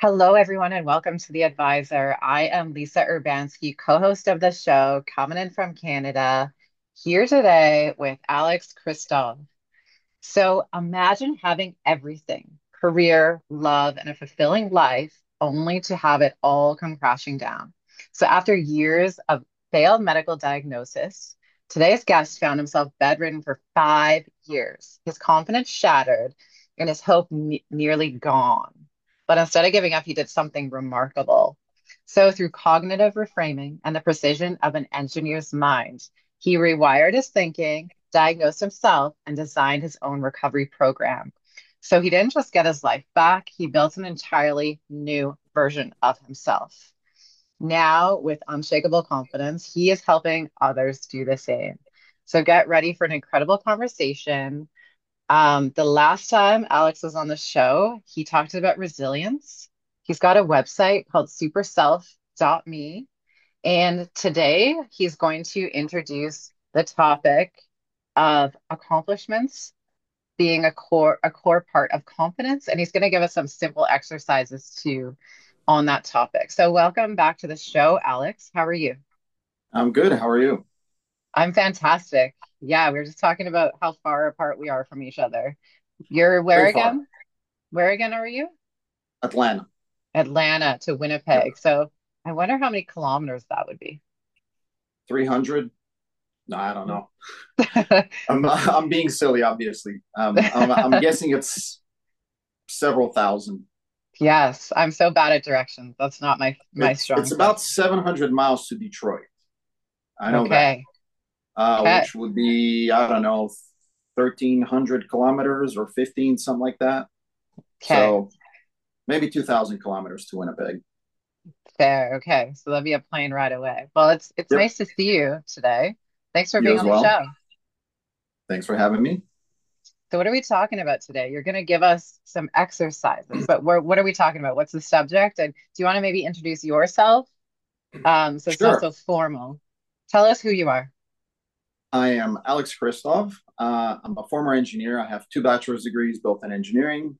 Hello, everyone, and welcome to The Advisor. I am Lisa Urbanski, co-host of the show, coming in from Canada, here today with Alex Christoph. So imagine having everything, career, love, and a fulfilling life, only to have it all come crashing down. So after years of failed medical diagnosis, today's guest found himself bedridden for 5 years, his confidence shattered, and his hope nearly gone. But instead of giving up, he did something remarkable. So through cognitive reframing and the precision of an engineer's mind, he rewired his thinking, diagnosed himself, and designed his own recovery program. So he didn't just get his life back, he built an entirely new version of himself. Now, with unshakable confidence, he is helping others do the same. So get ready for an incredible conversation. The last time Alex was on the show, he talked about resilience. He's got a website called superself.me. And today he's going to introduce the topic of accomplishments being a core part of confidence. And he's going to give us some simple exercises too on that topic. So welcome back to the show, Alex. How are you? I'm good. How are you? I'm fantastic. Yeah, we were just talking about how far apart we are from each other. You're where Very far. again? Where again are you? Atlanta. Atlanta to Yep. Winnipeg. So I wonder how many kilometers that would be. 300. No, I don't know. I'm being silly, obviously. I'm guessing it's several thousand. Yes, I'm so bad at directions. That's not my It's strong foot. about 700 miles to Detroit. I know that, Okay. Okay. which would be, I don't know, 1,300 kilometers or 15, something like that. Okay. So maybe 2,000 kilometers to Winnipeg. Fair. Okay. So that'll be a plane right away. Well, it's Yep. nice to see you today. Thanks for You being as on the well. show. Thanks for having me. So what are we talking about today? You're going to give us some exercises, but what are we talking about? What's the subject? And do you want to maybe introduce yourself? So it's not Sure. so formal. Tell us who you are. I am Alex Christoph. I'm a former engineer. I have two bachelor's degrees, both in engineering.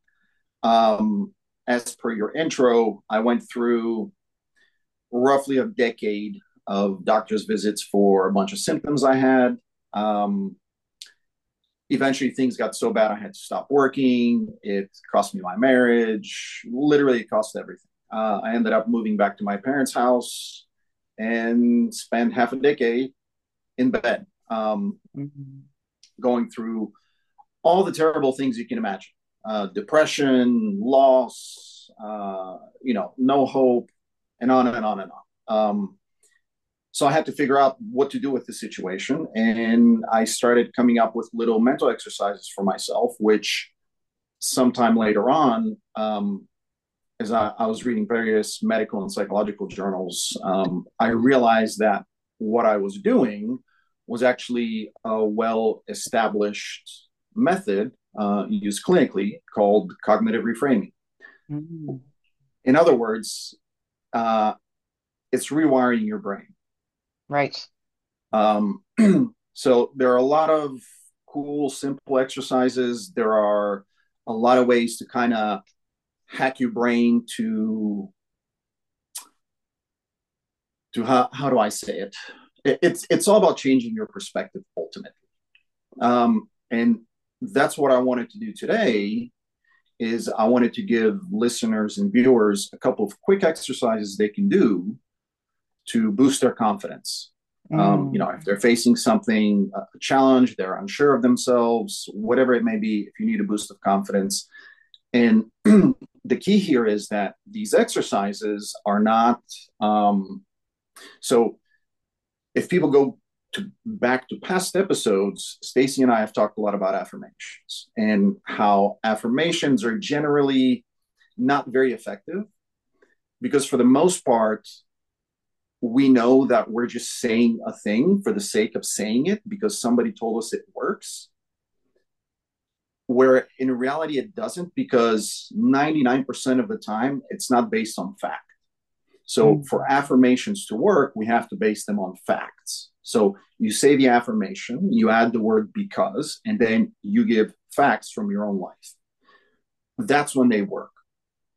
As per your intro, I went through roughly a decade of doctor's visits for a bunch of symptoms I had. Um, Eventually, things got so bad I had to stop working. It cost me my marriage. Literally, it cost everything. I ended up moving back to my parents' house and spent half a decade in bed, Mhm. going through all the terrible things you can imagine: depression, loss, no hope, and on and on and on. So I had to figure out what to do with the situation. And I started coming up with little mental exercises for myself, which sometime later on, as I was reading various medical and psychological journals, I realized that what I was doing was actually a well established method used clinically called cognitive reframing. Mhm. In other words, uh, it's rewiring your brain. Right. Um, so there are a lot of cool, simple exercises. There are a lot of ways to kind of hack your brain to how do I say it? It's all about changing your perspective ultimately. And that's what I wanted to do today is I wanted to give listeners and viewers a couple of quick exercises they can do to boost their confidence. Mm. If they're facing something, a challenge, they're unsure of themselves, whatever it may be, if you need a boost of confidence. And the key here is that these exercises are not, so if people go back to past episodes, Stacy and I have talked a lot about affirmations and how affirmations are generally not very effective because for the most part, we know that we're just saying a thing for the sake of saying it because somebody told us it works. Where in reality it doesn't, because 99% of the time it's not based on fact. So Mm. for affirmations to work, we have to base them on facts. So you say the affirmation, you add the word because, and then you give facts from your own life. That's when they work.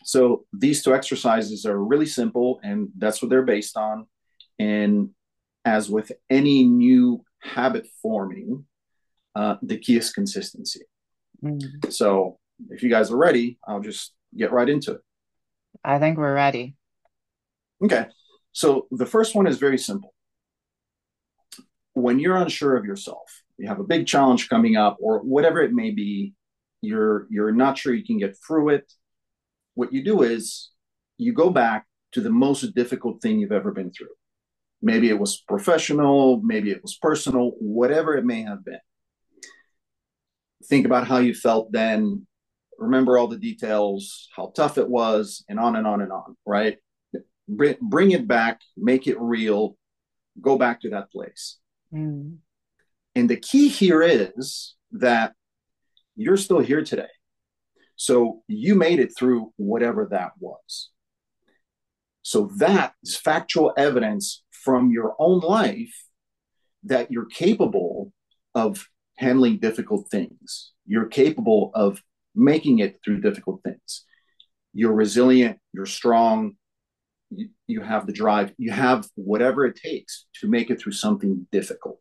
So these two exercises are really simple, and that's what they're based on. And as with any new habit forming, the key is consistency. Mm. So if you guys are ready, I'll just get right into it. I think we're ready. Okay. So the first one is very simple. When you're unsure of yourself, you have a big challenge coming up, or whatever it may be, you're not sure you can get through it. What you do is you go back to the most difficult thing you've ever been through. Maybe it was professional, maybe it was personal, whatever it may have been. Think about how you felt then. Remember all the details, how tough it was, and on and on and on, right? Bring it back, make it real, go back to that place. Mm. And the key here is that you're still here today. So you made it through whatever that was. So that is factual evidence from your own life that you're capable of handling difficult things. You're capable of making it through difficult things. You're resilient, you're strong, you have the drive, you have whatever it takes to make it through something difficult.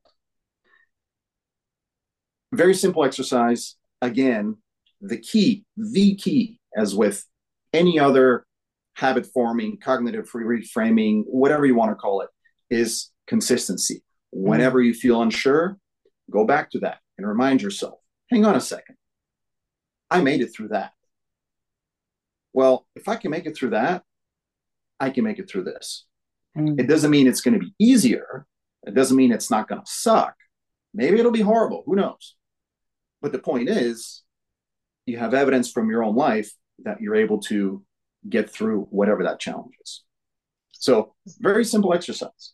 Very simple exercise. Again, the key, as with any other habit forming, cognitive reframing, whatever you want to call it, is consistency. Whenever you feel unsure, go back to that and remind yourself, hang on a second. I made it through that. Well, if I can make it through that, I can make it through this. It doesn't mean it's going to be easier. It doesn't mean it's not going to suck. Maybe it'll be horrible. Who knows? But the point is, you have evidence from your own life that you're able to get through whatever that challenge is. So, very simple exercise.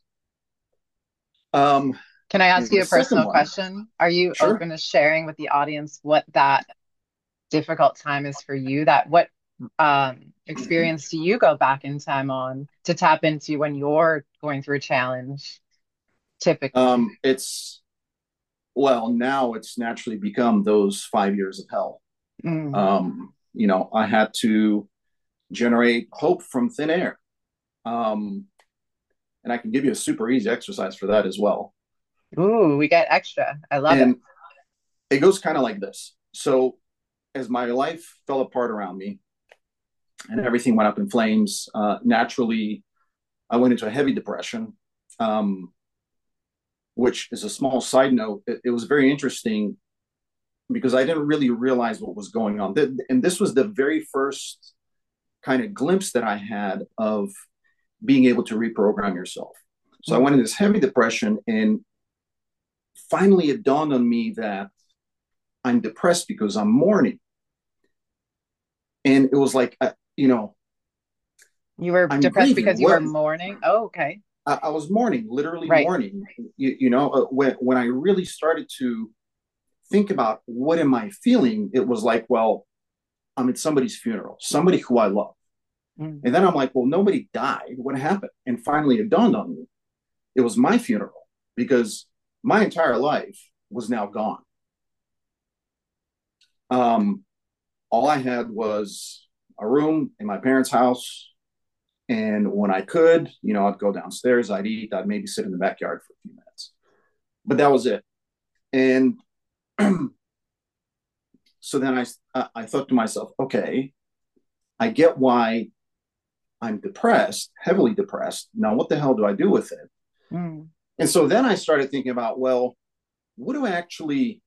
Can I ask you The a second personal one, question? Are you sure. open to sharing with the audience what that difficult time is for you? That what experience do you go back in time on to tap into when you're going through a challenge, typically? It's well, now it's naturally become those 5 years of hell. Mm. I had to generate hope from thin air. And I can give you a super easy exercise for that as well. Ooh, we get extra. I love it. And it goes kind of like this. So, as my life fell apart around me and everything went up in flames, naturally, I went into a heavy depression, which is a small side note. It was very interesting because I didn't really realize what was going on. And this was the very first kind of glimpse that I had of being able to reprogram yourself. So I Mm. went into this heavy depression, and finally it dawned on me that I'm depressed because I'm mourning. And it was like, You were I'm depressed grieving. because you were What mourning? Oh, okay. I was mourning, literally Right. mourning. When I really started to think about what am I feeling, it was like, well, I'm at somebody's funeral, somebody who I love. Mm. And then I'm like, well, nobody died. What happened? And finally it dawned on me. It was my funeral because my entire life was now gone. Um, all I had was a room in my parents' house. And when I could, I'd go downstairs, I'd eat, I'd maybe sit in the backyard for a few minutes. But that was it. And so then I thought to myself, okay, I get why I'm depressed, heavily depressed. Now, what the hell do I do with it? Mm. And so then I started thinking about, well, what do I actually,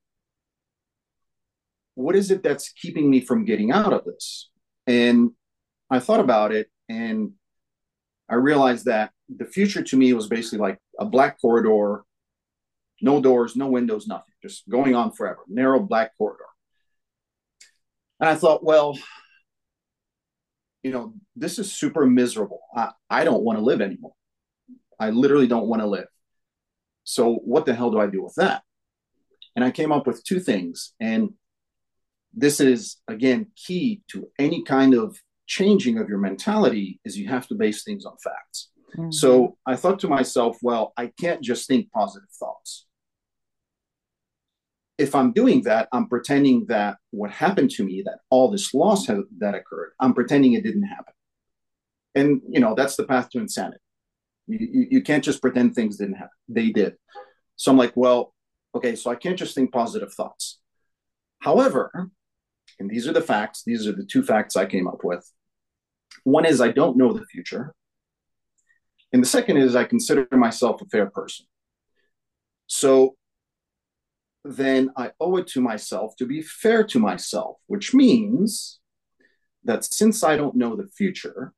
what is it that's keeping me from getting out of this? And I thought about it, and I realized that the future to me was basically like a black corridor, no doors, no windows, nothing, just going on forever, narrow black corridor. And I thought, well, this is super miserable. I don't want to live anymore. I literally don't want to live. So what the hell do I do with that? And I came up with two things. And this is, again, key to any kind of changing of your mentality is you have to base things on facts. Mm-hmm. So I thought to myself, well, I can't just think positive thoughts. if I'm doing that, I'm pretending that what happened to me, that all this loss that occurred, I'm pretending it didn't happen. And, that's the path to insanity. You can't just pretend things didn't happen. They did. So I'm like, well, okay, so I can't just think positive thoughts. However, and these are the facts, these are the two facts I came up with. One is I don't know the future. And the second is I consider myself a fair person. So then I owe it to myself to be fair to myself, which means that since I don't know the future,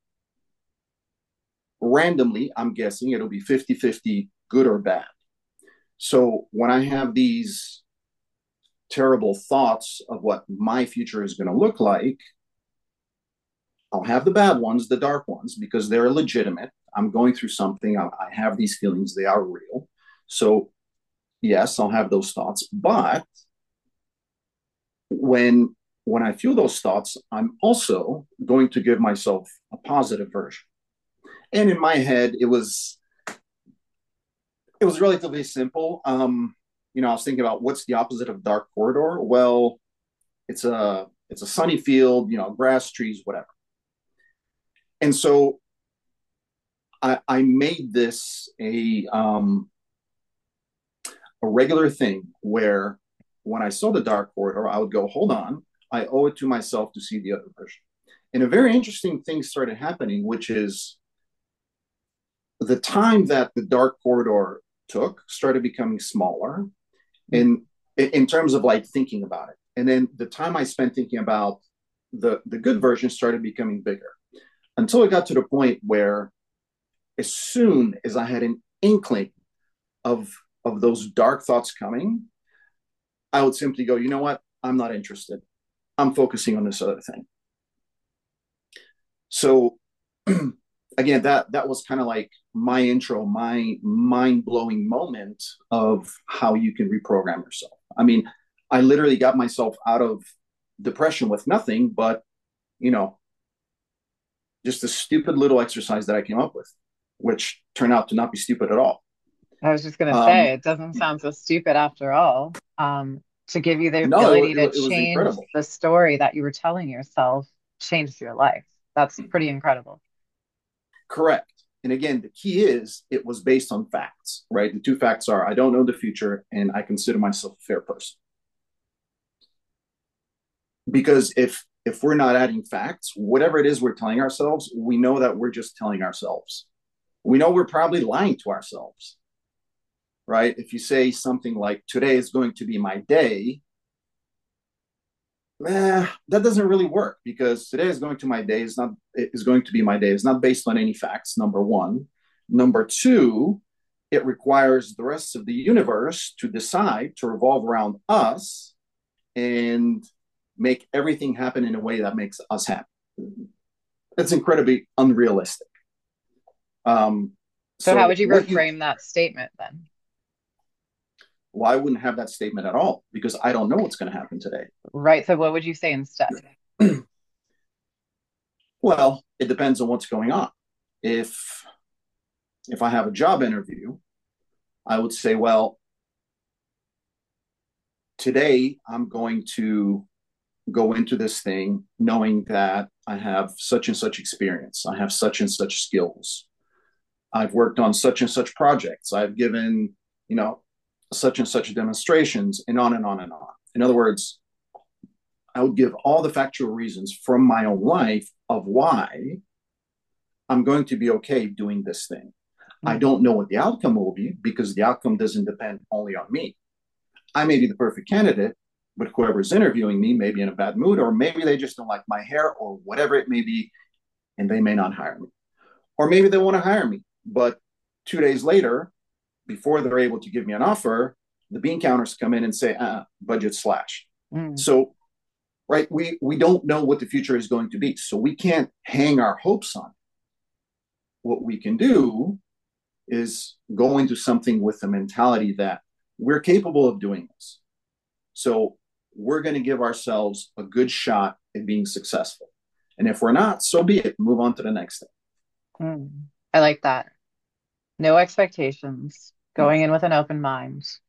randomly, I'm guessing it'll be 50-50, good or bad. So when I have these terrible thoughts of what my future is going to look like, I'll have the bad ones, the dark ones, because they're legitimate. I'm going through something. I have these feelings. They are real. So, yes, I'll have those thoughts. But when I feel those thoughts, I'm also going to give myself a positive version. And in my head, it was relatively simple. I was thinking about what's the opposite of dark corridor. Well, it's a sunny field, grass, trees, whatever. And so I made this a regular thing where when I saw the dark corridor, I would go, hold on, I owe it to myself to see the other version. And a very interesting thing started happening, which is the time that the dark corridor took started becoming smaller in terms of like thinking about it. And then the time I spent thinking about the good version started becoming bigger until it got to the point where as soon as I had an inkling of those dark thoughts coming, I would simply go, you know what? I'm not interested. I'm focusing on this other thing. So again, that was kind of like my intro, my mind blowing moment of how you can reprogram yourself. I mean, I literally got myself out of depression with nothing but, you know, just a stupid little exercise that I came up with, which turned out to not be stupid at all. I was just going to Um, say, it doesn't sound so stupid after all. To give you the no, ability to it was change incredible. the story that you were telling yourself changed your life. That's pretty incredible. Correct. And again, the key is it was based on facts, right? The two facts are I don't know the future and I consider myself a fair person. Because if we're not adding facts, whatever it is we're telling ourselves, we know that we're just telling ourselves. We know we're probably lying to ourselves, right? If you say something like today is going to be my day, that doesn't really work because today is going to my day is going to be my day. It's not based on any facts. Number one. Number two, it requires the rest of the universe to decide to revolve around us and make everything happen in a way that makes us happy. That's incredibly unrealistic. Um, So how would so you what you reframe that statement then? well, I wouldn't have that statement at all because I don't know what's going to happen today. Right. So what would you say instead? Well, it depends on what's going on. If if I have a job interview, I would say, well, today I'm going to go into this thing knowing that I have such and such experience, I have such and such skills, I've worked on such and such projects, I've given, such and such demonstrations, and on and on and on. In other words, I would give all the factual reasons from my own life of why I'm going to be okay doing this thing. I Mm. don't know what the outcome will be because the outcome doesn't depend only on me. I may be the perfect candidate, but whoever's interviewing me may be in a bad mood, or maybe they just don't like my hair or whatever it may be, and they may not hire me. Or maybe they want to hire me, but 2 days later, before they're able to give me an offer, the bean counters come in and say, budget slash. Mm. So, right, we don't know what the future is going to be. So we can't hang our hopes on it. What we can do is go into something with the mentality that we're capable of doing this. So we're going to give ourselves a good shot at being successful. And if we're not, so be it. Move on to the next thing. Mm. I like that. No expectations, going in with an open mind,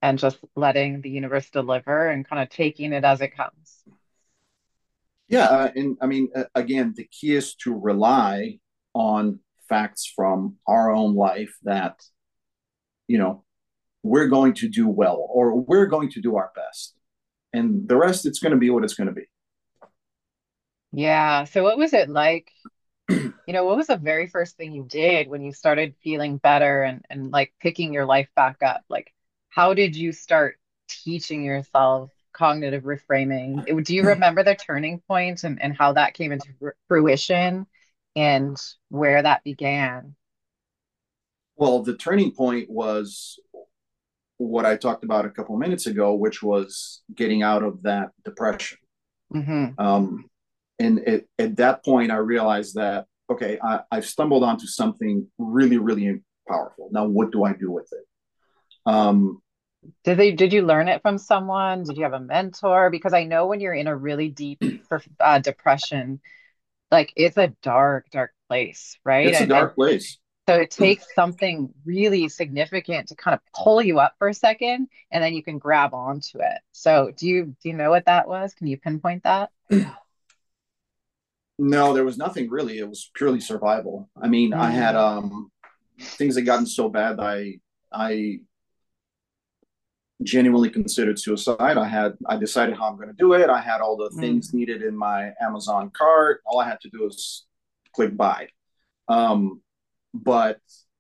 and just letting the universe deliver and kind of taking it as it comes. Yeah, and I mean, again, the key is to rely on facts from our own life that you know we're going to do well or we're going to do our best, and the rest it's going to be what it's going to be. Yeah. So what was it like? What was the very first thing you did when you started feeling better and like picking your life back up? Like, how did you start teaching yourself cognitive reframing? Do you remember the turning point and how that came into fruition and where that began? Well, the turning point was what I talked about a couple minutes ago, which was getting out of that depression. Hmm. Um, and at that point, I realized that okay, I've stumbled onto something really, really powerful. Now, what do I do with it? Um, Did you learn it from someone? Did you have a mentor? Because I know when you're in a really deep depression, like it's a dark, dark place, right? it's a And dark place. so it takes something really significant to kind of pull you up for a second, and then you can grab onto it. So do you know what that was? Can you pinpoint that? No, there was nothing really. It was purely survival. I mean, I had Mm, things had gotten so bad that I genuinely considered suicide. I decided how I'm going to do it. I had all the things mm. needed in my Amazon cart. All I had to do was click buy. Um, but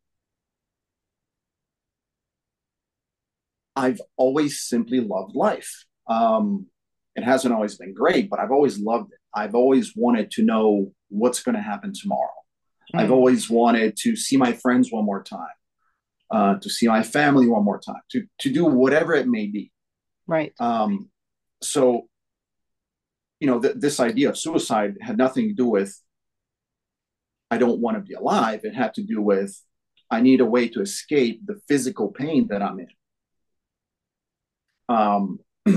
I've always simply loved life. It hasn't always been great, but I've always loved it. I've always wanted to know what's going to happen tomorrow. I've Mm. always wanted to see my friends one more time, to see my family one more time, to do whatever it may be. Right. Um, so, this idea of suicide had nothing to do with I don't want to be alive. It had to do with I need a way to escape the physical pain that I'm in. Um,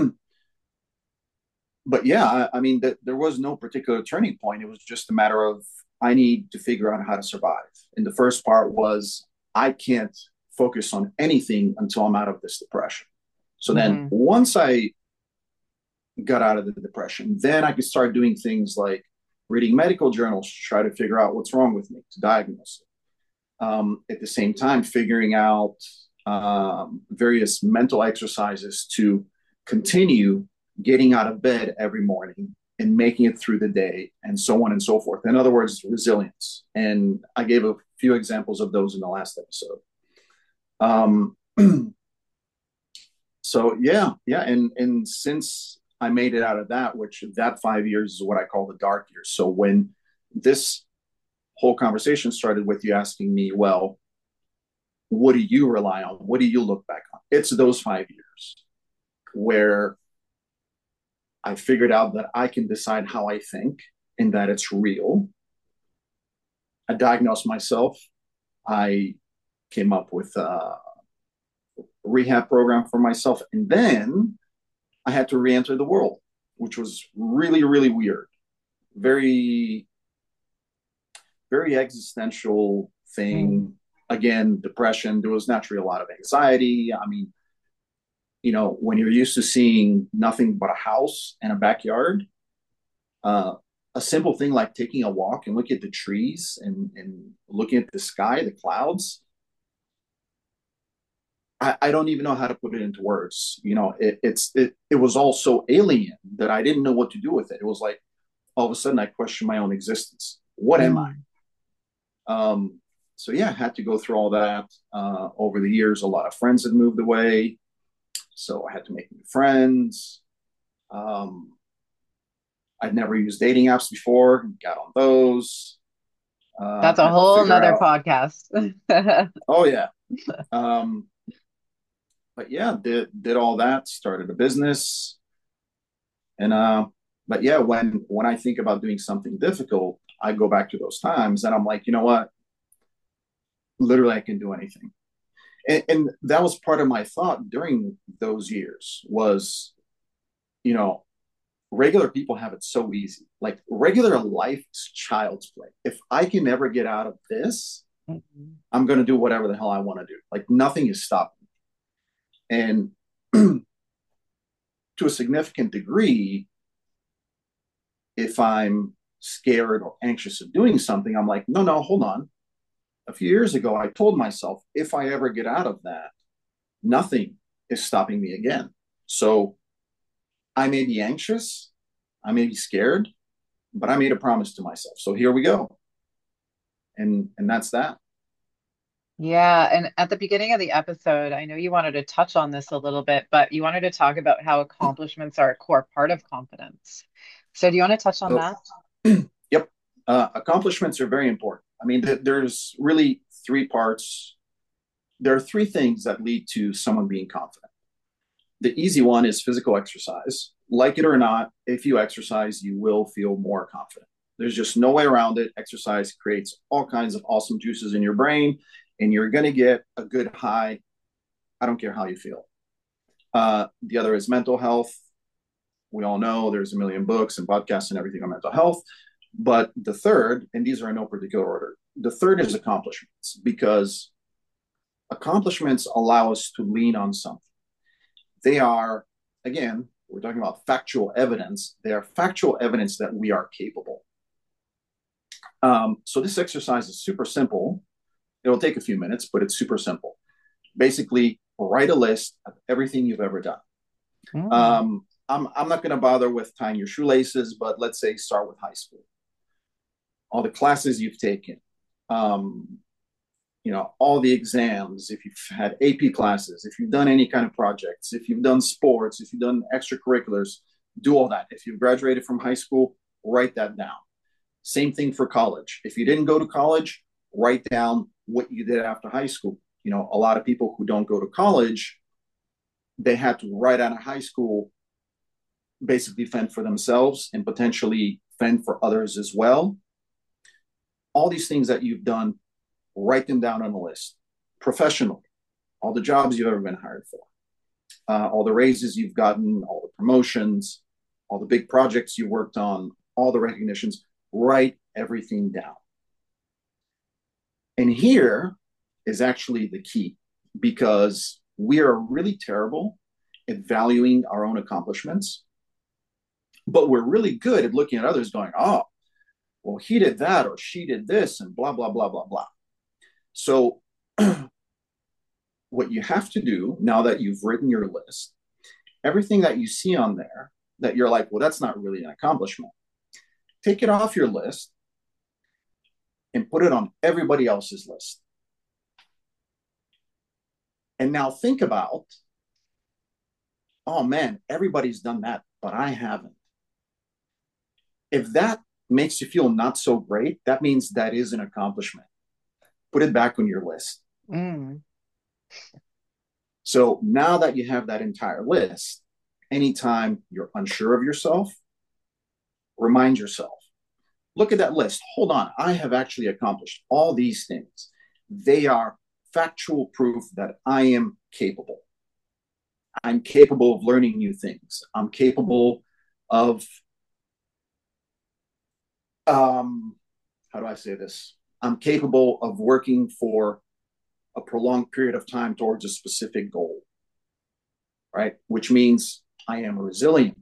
but yeah, I mean, there was no particular turning point. It was just a matter of I need to figure out how to survive. And the first part was I can't focus on anything until I'm out of this depression. So then Hmm. once I got out of the depression, then I could start doing things like reading medical journals to try to figure out what's wrong with me, to diagnose it. At the same time, figuring out various mental exercises to continue getting out of bed every morning and making it through the day and so on and so forth. In other words, resilience. And I gave a few examples of those in the last episode. Um, so yeah, and since I made it out of that, which that 5 years is what I call the dark years. So when this whole conversation started with you asking me, well, what do you rely on? What do you look back on? It's those 5 years where I figured out that I can decide how I think and that it's real. I diagnosed myself. I came up with a rehab program for myself. And then I had to re enter the world, which was really, really weird. Very, very existential Mm. thing. Again, depression. There was naturally a lot of anxiety. I mean, when you're used to seeing nothing but a house and a backyard, uh, a simple thing like taking a walk and looking at the trees and looking at the sky, the clouds, I don't even know how to put it into words. It was all so alien that I didn't know what to do with it. It was like all of a sudden I questioned my own existence. What am I? Mm. So yeah, I had to go through all that. Over the years, a lot of friends had moved away, so I had to make new friends. Um, I'd never used dating apps before, got on those. That's a Had to whole figure nother out. podcast. Oh yeah. Um, but yeah, did all that. Started a business, and but yeah, when I think about doing something difficult, I go back to those times, and I'm like, you know what? Literally, I can do anything. And that was part of my thought during those years was, you know, regular people have it so easy. Like regular life is child's play. If I can ever get out of this, Mhm. I'm going to do whatever the hell I want to do. Like nothing is stopping me. And To a significant degree, if I'm scared or anxious of doing something, I'm like, no, no, hold on. A few years ago, I told myself, if I ever get out of that, nothing is stopping me again. So I may be anxious, I may be scared, but I made a promise to myself. So here we go. And that's that. Yeah, and at the beginning of the episode, I know you wanted to touch on this a little bit, but you wanted to talk about how accomplishments are a core part of confidence. So do you want to touch on So, that? yep, accomplishments are very important. I mean, there's really three parts. There are three things that lead to someone being confident. The easy one is physical exercise. Like it or not, if you exercise, you will feel more confident. There's just no way around it. Exercise creates all kinds of awesome juices in your brain, and you're going to get a good high. I don't care how you feel. The other is mental health. We all know there's a million books and podcasts and everything on mental health. But the third, and these are in no particular order, the third is accomplishments, because accomplishments allow us to lean on something. They are, again, we're talking about factual evidence. They are factual evidence that we are capable. So this exercise is super simple. It'll take a few minutes, but it's super simple. Basically, write a list of everything you've ever done. Mm. I'm not going to bother with tying your shoelaces, but let's say start with high school. All the classes you've taken, um, all the exams, if you've had AP classes, if you've done any kind of projects, if you've done sports, if you've done extracurriculars, do all that. If you've graduated from high school, write that down. Same thing for college. If you didn't go to college, write down what you did after high school. A lot of people who don't go to college, they had to, right out of high school, basically fend for themselves and potentially fend for others as well. All these things that you've done, write them down on a list. Professionally, all the jobs you've ever been hired for, all the raises you've gotten, all the promotions, all the big projects you worked on, all the recognitions, write everything down. And here is actually the key, because we are really terrible at valuing our own accomplishments, but we're really good at looking at others going, oh, well, he did that or she did this and blah, blah, blah, blah, blah. So what you have to do now that you've written your list, everything that you see on there that you're like, well, that's not really an accomplishment, take it off your list and put it on everybody else's list. And now think about, oh man, everybody's done that, but I haven't. If that makes you feel not so great, that means that is an accomplishment. Put it back on your list. Mm. So now that you have that entire list, anytime you're unsure of yourself, remind yourself, look at that list. Hold on, I have actually accomplished all these things. They are factual proof that I am capable. I'm capable of learning new things. I'm capable of, how do I say this? I'm capable of working for a prolonged period of time towards a specific goal, right? Which means I am resilient.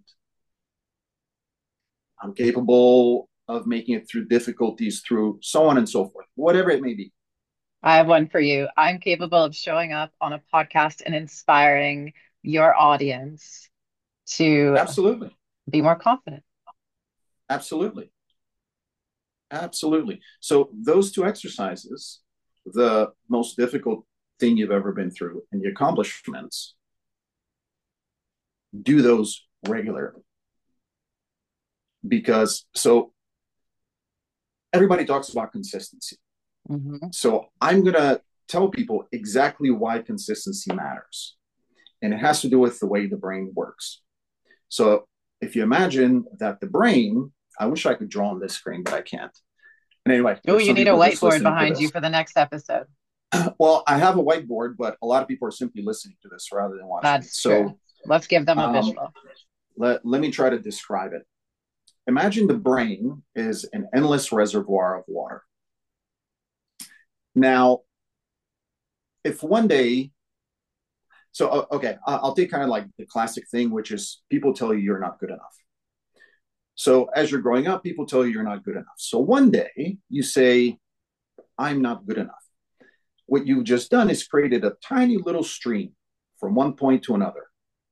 I'm capable of making it through difficulties, through so on and so forth, whatever it may be. I have one for you. I'm capable of showing up on a podcast and inspiring your audience to Absolutely. be more confident. Absolutely. Absolutely. So those two exercises, the most difficult thing you've ever been through and the accomplishments, do those regularly. Because so everybody talks about consistency. Mm-hmm. So I'm going to tell people exactly why consistency matters. And it has to do with the way the brain works. So if you imagine that the brain, I wish I could draw on this screen, but I can't. And anyway, Oh, there's you some need a people just whiteboard listening to behind you this. for the next episode. Well, I have a whiteboard, but a lot of people are simply listening to this rather than watching it. That's true. So Let's give them a um, visual. let me try to describe it. Imagine the brain is an endless reservoir of water. Now, if one day Okay, I'll take kind of like the classic thing, which is people tell you you're not good enough. So as you're growing up, people tell you you're not good enough. So one day you say, I'm not good enough. What you've just done is created a tiny little stream from one point to another.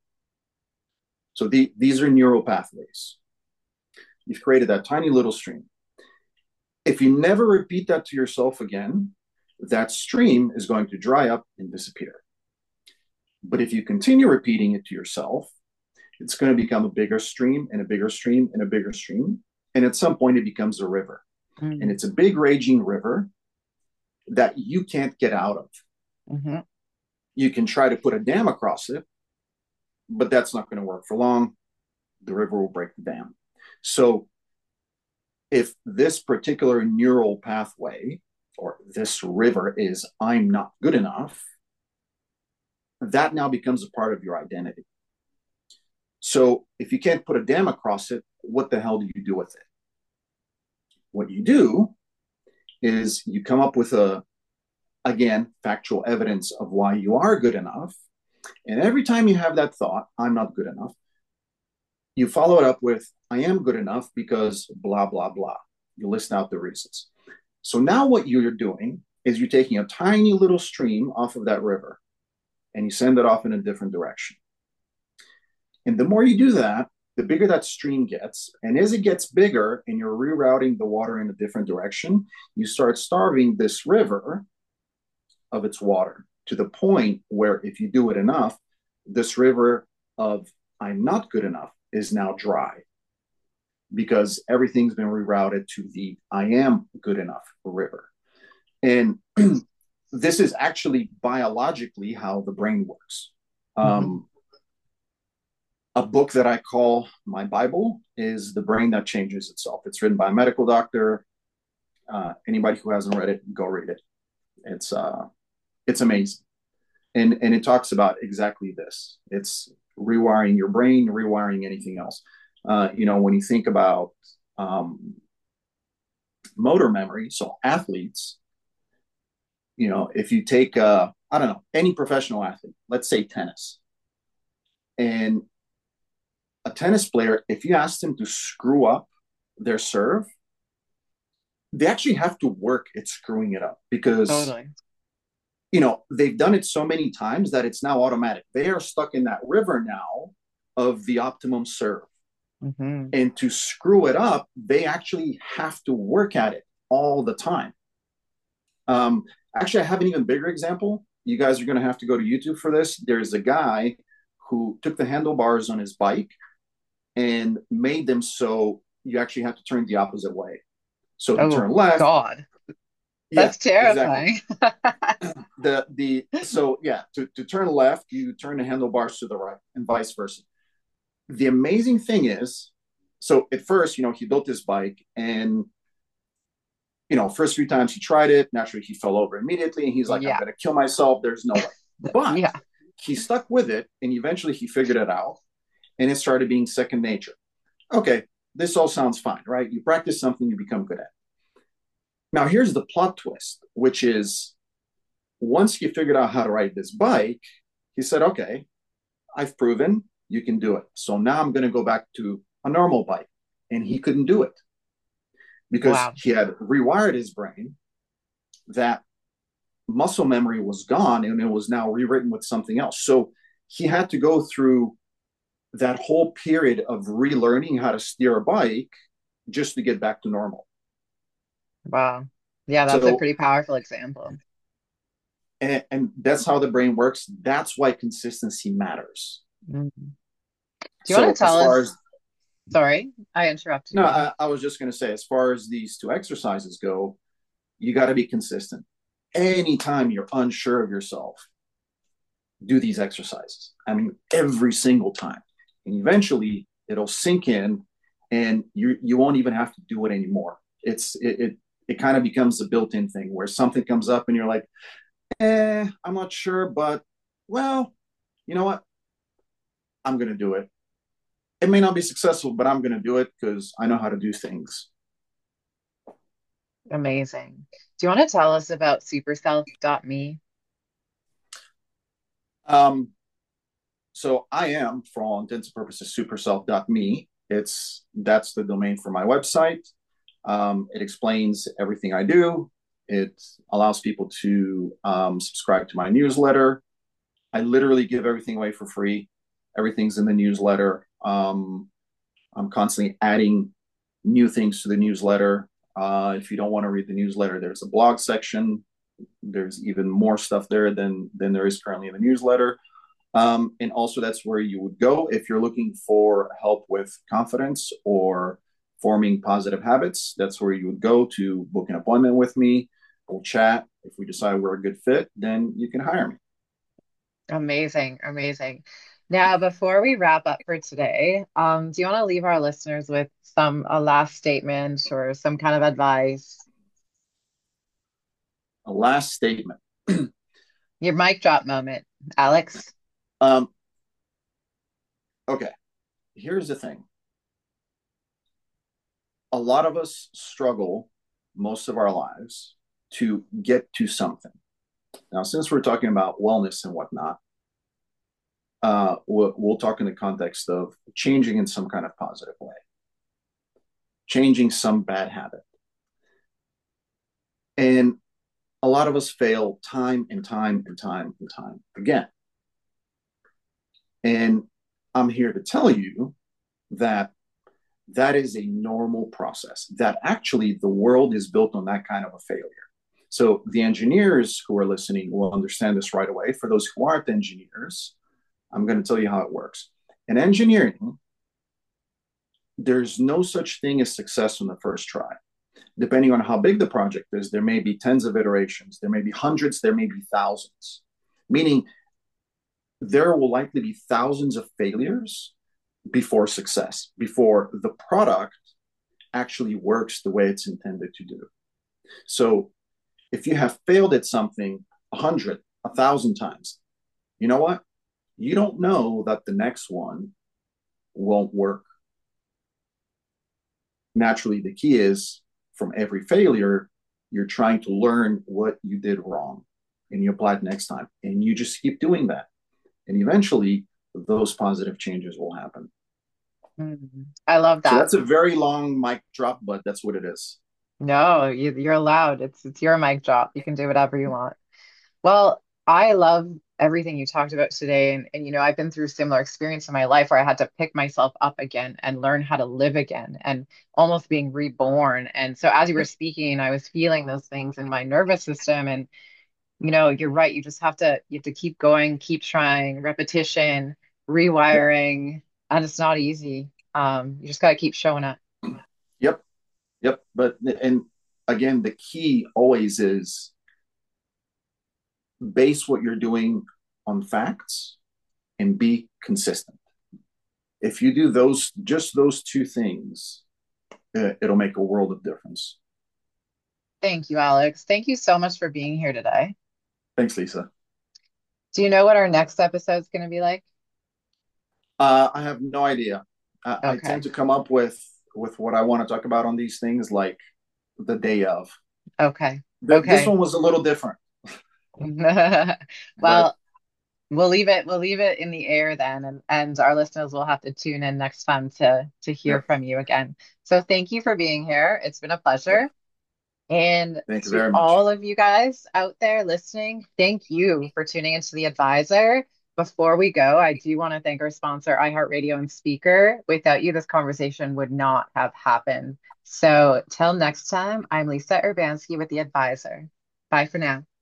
So these are neural pathways. You've created that tiny little stream. If you never repeat that to yourself again, that stream is going to dry up and disappear. But if you continue repeating it to yourself, it's going to become a bigger stream and a bigger stream and a bigger stream. And at some point, it becomes a river. And Mm. it's a big raging river that you can't get out of. Hmm. You can try to put a dam across it, but that's not going to work for long. The river will break the dam. So if this particular neural pathway or this river is I'm not good enough, that now becomes a part of your identity. So if you can't put a dam across it, what the hell do you do with it? What you do is you come up with again, factual evidence of why you are good enough. And every time you have that thought, I'm not good enough, you follow it up with, I am good enough because blah, blah, blah. You list out the reasons. So now what you're doing is you're taking a tiny little stream off of that river and you send it off in a different direction. And the more you do that, the bigger that stream gets. And as it gets bigger and you're rerouting the water in a different direction, you start starving this river of its water to the point where if you do it enough, this river of I'm not good enough is now dry because everything's been rerouted to the I am good enough river. And this is actually biologically how the brain works. Hmm. Um, a book that I call my Bible is The Brain That Changes Itself. It's written by a medical doctor. Anybody who hasn't read it, go read it. It's amazing, and it talks about exactly this. It's rewiring your brain, rewiring anything else. When you think about um, motor memory, so athletes, if you take I don't know any professional athlete, let's say tennis, and a tennis player, if you ask them to screw up their serve, they actually have to work at screwing it up because Totally. they've done it so many times that it's now automatic. They are stuck in that river now of the optimum serve. Hmm. And to screw it up, they actually have to work at it all the time. Um, Actually, I have an even bigger example. You guys are going to have to go to YouTube for this. There's a guy who took the handlebars on his bike and made them so you actually have to turn the opposite way. So to Oh turn left, God, yeah, that's exactly. terrifying. The so yeah, to turn left, you turn the handlebars to the right, and vice versa. The amazing thing is, so at first, he built this bike, and first few times he tried it, naturally he fell over immediately, and he's like, I'm Yeah. gonna kill myself. There's no way. But Yeah. he stuck with it, and eventually he figured it out, and it started being second nature. Okay, this all sounds fine, right? You practice something, you become good at it. Now here's the plot twist, which is once he figured out how to ride this bike, he said, okay, I've proven you can do it. So now I'm going to go back to a normal bike. And he couldn't do it because Wow. he had rewired his brain, that muscle memory was gone and it was now rewritten with something else. So he had to go through that whole period of relearning how to steer a bike just to get back to normal. Wow. Yeah, that's a So, pretty powerful example. and that's how the brain works. That's why consistency matters. Mm. Do you want So, to as tell far us? as Sorry, I interrupted no, you. I was just going to say, as far as these two exercises go, you got to be consistent. Anytime you're unsure of yourself, do these exercises. I mean, every single time. And eventually it'll sink in and you won't even have to do it anymore. It kind of becomes a built-in thing where something comes up and you're like, I'm not sure, but well, you know what? I'm gonna do it. It may not be successful, but I'm gonna do it because I know how to do things. Amazing. Do you want to tell us about superself.me? So I am, for all intents and purposes, superself.me. That's the domain for my website. It explains everything I do. It allows people to subscribe to my newsletter. I literally give everything away for free. Everything's in the newsletter. I'm constantly adding new things to the newsletter. If you don't want to read the newsletter, there's a blog section. There's even more stuff there than there is currently in the newsletter. And also, that's where you would go if you're looking for help with confidence or forming positive habits. That's where you would go to book an appointment with me. We'll chat. If we decide we're a good fit, then you can hire me. Amazing, amazing. Now, before we wrap up for today, do you want to leave our listeners with a last statement or some kind of advice? A last statement. Your mic drop moment, Alex. Um, okay, here's the thing. A lot of us struggle most of our lives to get to something. Now, since we're talking about wellness and whatnot, we'll talk in the context of changing in some kind of positive way, changing some bad habit. And a lot of us fail time and time and time and time again. And I'm here to tell you that that is a normal process, that actually the world is built on that kind of a failure. So the engineers who are listening will understand this right away. For those who aren't engineers, I'm going to tell you how it works. In engineering, there's no such thing as success on the first try. Depending on how big the project is, there may be tens of iterations, there may be hundreds, there may be thousands, meaning there will likely be thousands of failures before success, before the product actually works the way it's intended to do. So if you have failed at something 100, 1,000 times, you know what? You don't know that the next one won't work. Naturally, the key is from every failure, you're trying to learn what you did wrong and you apply it next time. And you just keep doing that. And eventually, those positive changes will happen. I love So that. that's a very long mic drop, but that's what it is. No, you're allowed. It's your mic drop. You can do whatever you want. Well, I love everything you talked about today. And I've been through similar experience in my life where I had to pick myself up again and learn how to live again and almost being reborn. And so as you were Yep. speaking, I was feeling those things in my nervous system. And you're right. You have to keep going, keep trying, repetition, Yep. rewiring, and it's not easy. You just got to keep showing up. Yep. Yep. But, and again, the key always is base what you're doing on facts and be consistent. If you do just those two things, it'll make a world of difference. Thank you, Alex. Thank you so much for being here today. Thanks, Lisa. Do you know what our next episode is going to be like? I have no idea. I tend Okay. to come up with what I want to talk about on these things like the day of. Okay. This Okay. one was a little different, but Well, we'll leave it in the air then, and our listeners will have to tune in next time to hear yep, from you again. So thank you for being here. It's been a yep. pleasure. And Thank you to very much. all of you guys out there listening, thank you for tuning into The Advisor. Before we go, I do want to thank our sponsor, iHeartRadio and Speaker. Without you, this conversation would not have happened. So till next time, I'm Lisa Urbanski with The Advisor. Bye for now.